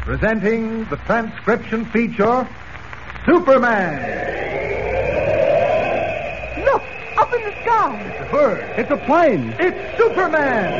presenting the transcription feature, Superman. Look, up in the sky. It's a bird. It's a plane. It's Superman.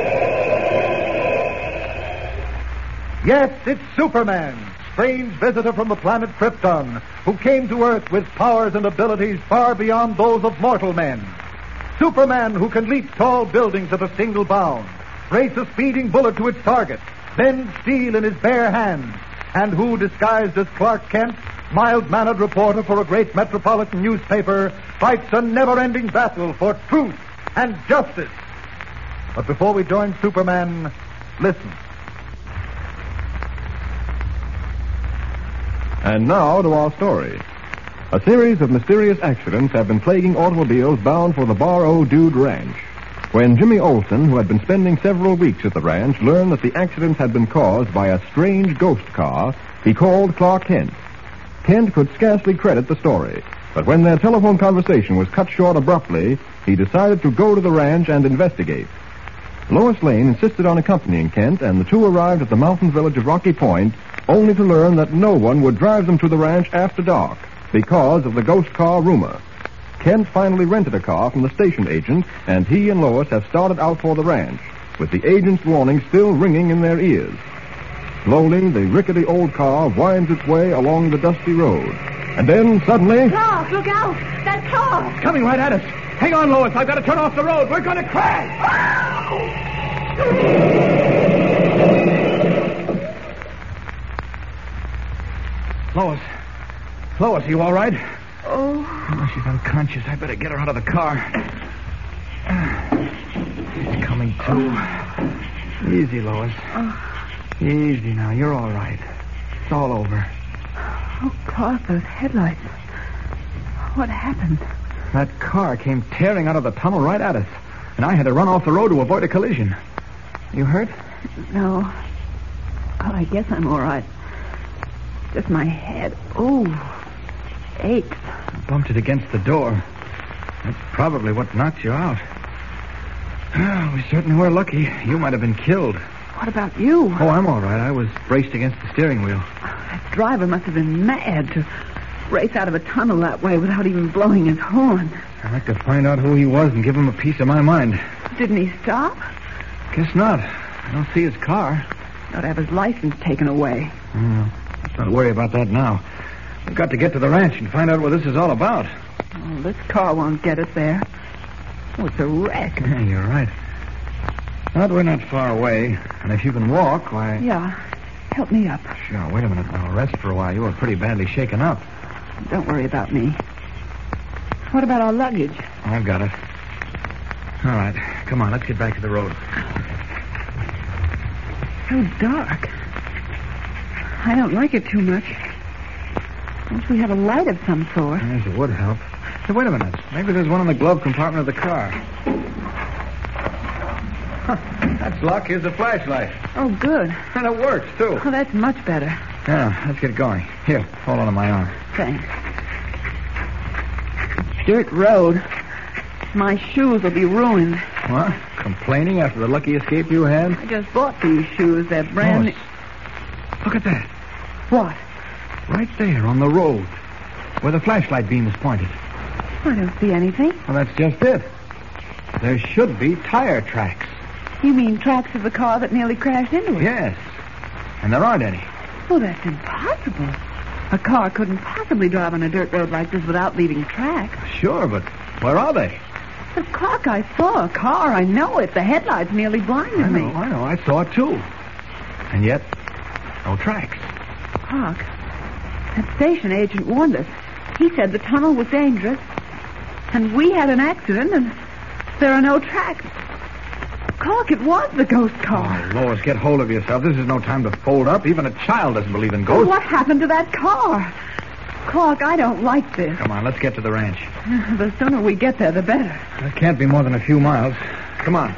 Yes, it's Superman, strange visitor from the planet Krypton, who came to Earth with powers and abilities far beyond those of mortal men. Superman, who can leap tall buildings at a single bound, race a speeding bullet to its target, bend steel in his bare hands, and who, disguised as Clark Kent, mild-mannered reporter for a great metropolitan newspaper, fights a never-ending battle for truth and justice. But before we join Superman, listen. And now to our story. A series of mysterious accidents have been plaguing automobiles bound for the Bar-O Dude Ranch. When Jimmy Olsen, who had been spending several weeks at the ranch, learned that the accidents had been caused by a strange ghost car, he called Clark Kent. Kent could scarcely credit the story, but when their telephone conversation was cut short abruptly, he decided to go to the ranch and investigate. Lois Lane insisted on accompanying Kent, and the two arrived at the mountain village of Rocky Point, only to learn that no one would drive them to the ranch after dark because of the ghost car rumor. Kent finally rented a car from the station agent, and he and Lois have started out for the ranch, with the agent's warning still ringing in their ears. Slowly, the rickety old car winds its way along the dusty road. And then, suddenly... Clark, look out! That car! It's coming right at us. Hang on, Lois. I've got to turn off the road. We're going to crash! Lois, are you all right? Oh, she's unconscious. I better get her out of the car. She's coming to. Easy, Lois. Easy now. You're all right. It's all over. Oh, Clark, those headlights. What happened? That car came tearing out of the tunnel right at us, and I had to run off the road to avoid a collision. You hurt? No. Oh, I guess I'm all right. Just my head. Oh, aches. I bumped it against the door. That's probably what knocked you out. Oh, we certainly were lucky. You might have been killed. What about you? Oh, I'm all right. I was braced against the steering wheel. That driver must have been mad to race out of a tunnel that way without even blowing his horn. I'd like to find out who he was and give him a piece of my mind. Didn't he stop? Guess not. I don't see his car. Ought to have his license taken away. Let's not worry about that now. We've got to get to the ranch and find out what this is all about. Oh, this car won't get us there. Oh, it's a wreck. Yeah, you're right. But we're not far away. And if you can walk, why... Yeah. Help me up. Sure. Wait a minute now. Rest for a while. You were pretty badly shaken up. Don't worry about me. What about our luggage? I've got it. All right. Come on. Let's get back to the road. So dark. I don't like it too much. Wish we had a light of some sort. Yes, it would help. Hey, wait a minute. Maybe there's one in the glove compartment of the car. That's luck. Here's the flashlight. Oh, good. And it works, too. Oh, that's much better. Yeah, let's get going. Here, hold on to my arm. Thanks. Dirt road. My shoes will be ruined. What? Complaining after the lucky escape you had? I just bought these shoes. They're brand new. Look at that. What? Right there on the road, where the flashlight beam is pointed. I don't see anything. Well, that's just it. There should be tire tracks. You mean tracks of the car that nearly crashed into it? Yes. And there aren't any. Oh, that's impossible. A car couldn't possibly drive on a dirt road like this without leaving tracks. Sure, but where are they? The Clark, I saw a car. I know it. The headlights nearly blinded me. I know. I saw it, too. And yet, no tracks. Clark, that station agent warned us. He said the tunnel was dangerous, and we had an accident, and there are no tracks. Clark, it was the ghost car. Oh, Lois, get hold of yourself. This is no time to fold up. Even a child doesn't believe in ghosts. What happened to that car? Clark, I don't like this. Come on, let's get to the ranch. The sooner we get there, the better. It can't be more than a few miles. Come on.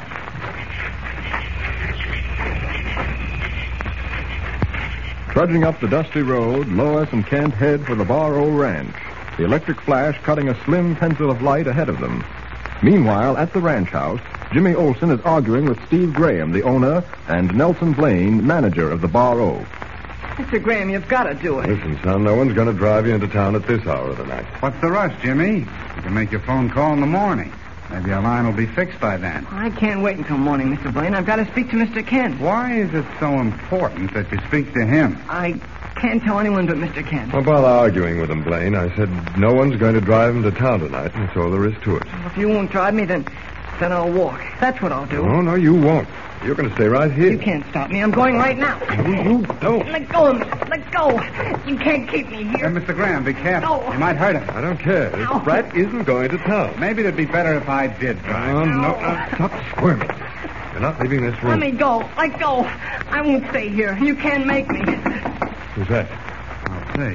Trudging up the dusty road, Lois and Kent head for the Bar-O Ranch, the electric flash cutting a slim pencil of light ahead of them. Meanwhile, at the ranch house, Jimmy Olsen is arguing with Steve Graham, the owner, and Nelson Blaine, manager of the Bar-O. Mr. Graham, you've got to do it. Listen, son, no one's going to drive you into town at this hour of the night. What's the rush, Jimmy? You can make your phone call in the morning. Maybe our line will be fixed by then. I can't wait until morning, Mr. Blaine. I've got to speak to Mr. Kent. Why is it so important that you speak to him? I can't tell anyone but Mr. Kent. Don't bother arguing with him, Blaine. I said no one's going to drive him to town tonight, and that's all there is to it. If you won't drive me, then I'll walk. That's what I'll do. No, you won't. You're going to stay right here. You can't stop me. I'm going right now. You don't. Let go of me. Let go. You can't keep me here. Mr. Graham, be careful. No. You might hurt him. I don't care. This Ow. brat isn't going to town. Maybe it'd be better if I did drive. No. Stop squirming. You're not leaving this room. Let me go. Let go. I won't stay here. You can't make me. Who's that? I'll see.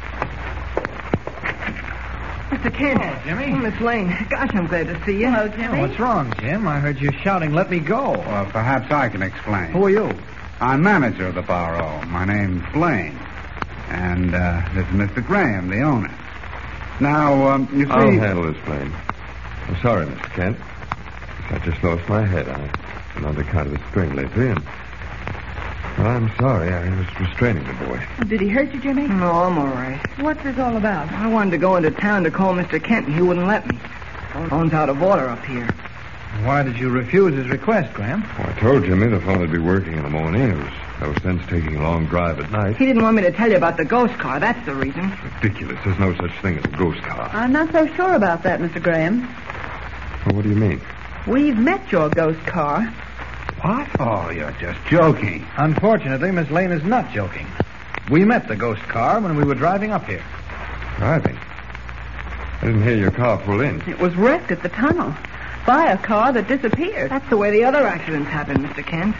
Mr. Kent. Oh, Jimmy. Miss Lane. Gosh, I'm glad to see you. Hello, Jimmy. What's wrong, Jim? I heard you shouting, let me go. Well, perhaps I can explain. Who are you? I'm manager of the Bar-O. My name's Blaine. And this is Mr. Graham, the owner. Now, you see... I'll handle this, Blaine. I'm sorry, Mr. Kent. I just lost my head. I've been under kind of a strain lately, and... Well, I'm sorry. I was restraining the boy. Did he hurt you, Jimmy? No, I'm all right. What's this all about? I wanted to go into town to call Mr. Kent, and he wouldn't let me. Phone's out of order up here. Why did you refuse his request, Graham? Well, I told Jimmy the phone would be working in the morning. It was no sense taking a long drive at night. He didn't want me to tell you about the ghost car. That's the reason. Ridiculous. There's no such thing as a ghost car. I'm not so sure about that, Mr. Graham. Well, what do you mean? We've met your ghost car. What? Oh, you're just joking. Unfortunately, Miss Lane is not joking. We met the ghost car when we were driving up here. Driving? I didn't hear your car pull in. It was wrecked at the tunnel by a car that disappeared. That's the way the other accidents happened, Mr. Kent.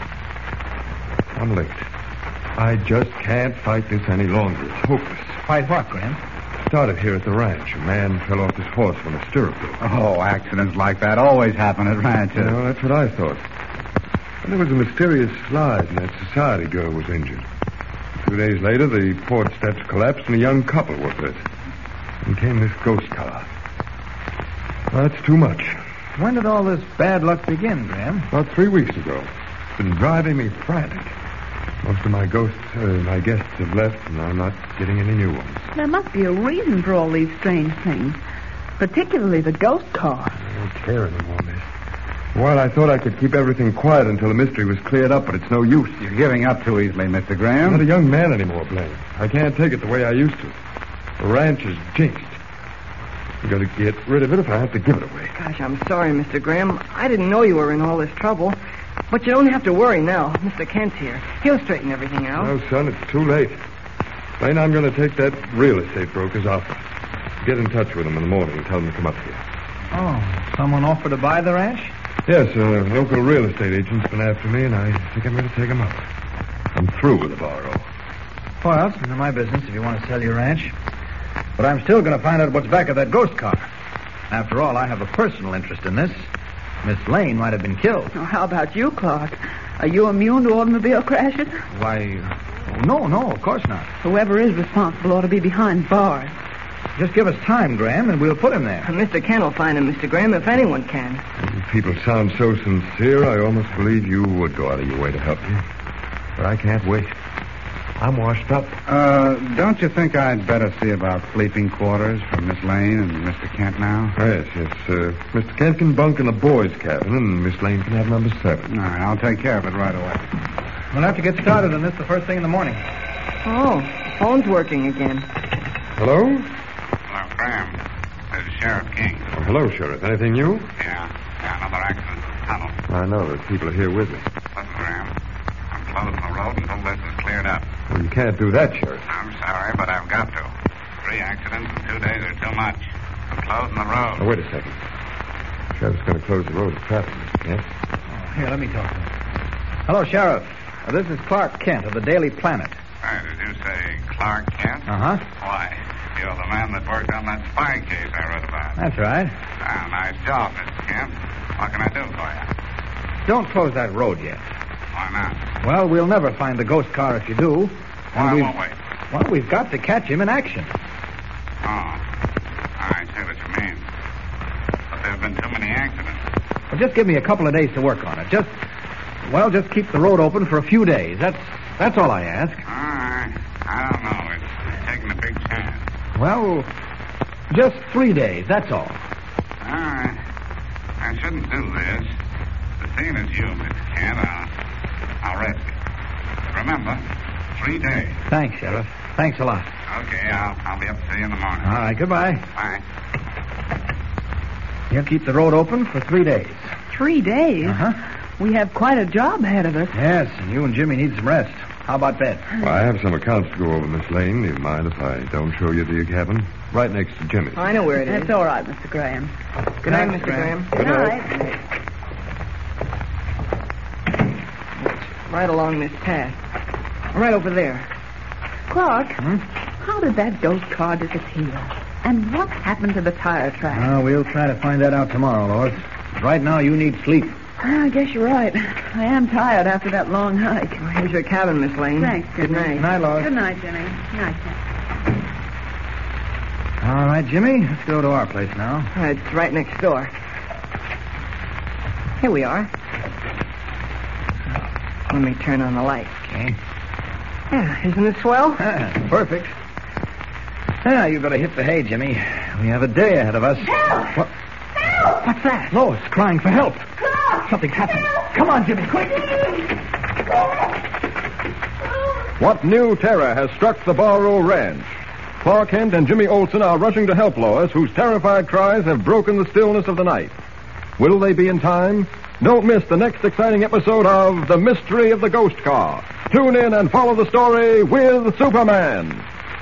I'm licked. I just can't fight this any longer. It's hopeless. Fight what, Graham? Started here at the ranch. A man fell off his horse when a stirrup broke. Oh, accidents like that always happen at ranches. Well, that's what I thought. And there was a mysterious slide, and that society girl was injured. 2 days later, the porch steps collapsed, and a young couple were hurt. And came this ghost car. Well, that's too much. When did all this bad luck begin, Graham? About 3 weeks ago. It's been driving me frantic. Most of my my guests have left, and I'm not getting any new ones. There must be a reason for all these strange things, particularly the ghost car. I don't care anymore, miss. Well, I thought I could keep everything quiet until the mystery was cleared up, but it's no use. You're giving up too easily, Mr. I'm Graham. not a young man anymore, Blaine. I can't take it the way I used to. The ranch is jinxed. I'm going to get rid of it if I have to give it away. Gosh, I'm sorry, Mr. Graham. I didn't know you were in all this trouble. But you don't have to worry now. Mr. Kent's here. He'll straighten everything out. No, son, it's too late. Blaine, I'm going to take that real estate broker's offer. Get in touch with him in the morning and tell him to come up here. Oh, someone offered to buy the ranch? Yes, a local real estate agent's been after me, and I think I'm going to take him up. I'm through with the Bar-O. Well, it's none of my business if you want to sell your ranch. But I'm still going to find out what's back of that ghost car. After all, I have a personal interest in this. Miss Lane might have been killed. Oh, how about you, Clark? Are you immune to automobile crashes? Why, no, of course not. Whoever is responsible ought to be behind bars. Just give us time, Graham, and we'll put him there. Mr. Kent will find him, Mr. Graham, if anyone can. You people sound so sincere, I almost believe you would go out of your way to help me. But I can't wait. I'm washed up. Don't you think I'd better see about sleeping quarters for Miss Lane and Mr. Kent now? Yes. Mr. Kent can bunk in the boys' cabin, and Miss Lane can have number 7. All right, I'll take care of it right away. We'll have to get started on this the first thing in the morning. Oh, phone's working again. Hello? Hello, Graham. This is Sheriff King. Oh, hello, Sheriff. Anything new? Yeah, another accident in the tunnel. I know. There's people here with me. Listen, Graham, I'm closing the road until this is cleared up. Well, you can't do that, Sheriff. I'm sorry, but I've got to. 3 accidents in 2 days are too much. I'm closing the road. Oh, wait a second. Sheriff's going to close the road to traffic, Mr. Kent. Here, let me talk to him. Hello, Sheriff. This is Clark Kent of the Daily Planet. Did you say Clark Kent? Uh-huh. Why, you're the man that worked on that spy case I read about. That's right. Nice job, Mr. Kent. What can I do for you? Don't close that road yet. Why not? Well, we'll never find the ghost car if you do. Why won't we? Well, we've got to catch him in action. Oh, I see what you mean. But there have been too many accidents. Well, just give me a couple of days to work on it. Just keep the road open for a few days. That's all I ask. All right. I don't know. It's taking a big chance. Well, just 3 days, that's all. All right. I shouldn't do this. The same as you, Mr. Kent. I'll risk it. Remember, 3 days. Thanks, Sheriff. Thanks a lot. Okay, I'll be up to see you in the morning. All right, goodbye. Bye. You'll keep the road open for 3 days. 3 days? Uh-huh. We have quite a job ahead of us. Yes, and you and Jimmy need some rest. How about bed? Well, I have some accounts to go over, Miss Lane. Do you mind if I don't show you to your cabin? Right next to Jimmy's. I know where it is. That's all right, Mr. Graham. Good night, Mr. Graham. Good night. Right along this path. Right over there. Clark, how did that ghost car disappear? And what happened to the tire track? Oh, we'll try to find that out tomorrow, Lois. Right now, you need sleep. I guess you're right. I am tired after that long hike. Well, here's your cabin, Miss Lane. Thanks, Good Jimmy. night. Good night, Lois. Good night, Jimmy. Good night, Ken. All right, Jimmy, let's go to our place now. It's right next door. Here we are. Let me turn on the light. Okay. Yeah, isn't it swell? Perfect. Now, you better hit the hay, Jimmy. We have a day ahead of us. Help! What? Help! What's that? Lois, crying for help. Clark! Something's happened. Help! Come on, Jimmy, quick. What new terror has struck the Barrow Ranch? Clark Kent and Jimmy Olsen are rushing to help Lois, whose terrified cries have broken the stillness of the night. Will they be in time? Don't miss the next exciting episode of The Mystery of the Ghost Car. Tune in and follow the story with Superman.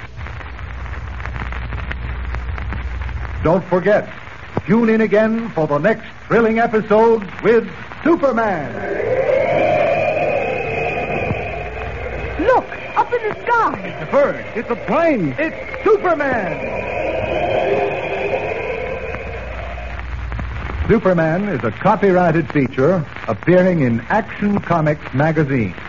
Don't forget, tune in again for the next thrilling episode with Superman. Look, up in the sky. It's a bird. It's a plane. It's Superman. Superman is a copyrighted feature appearing in Action Comics magazine.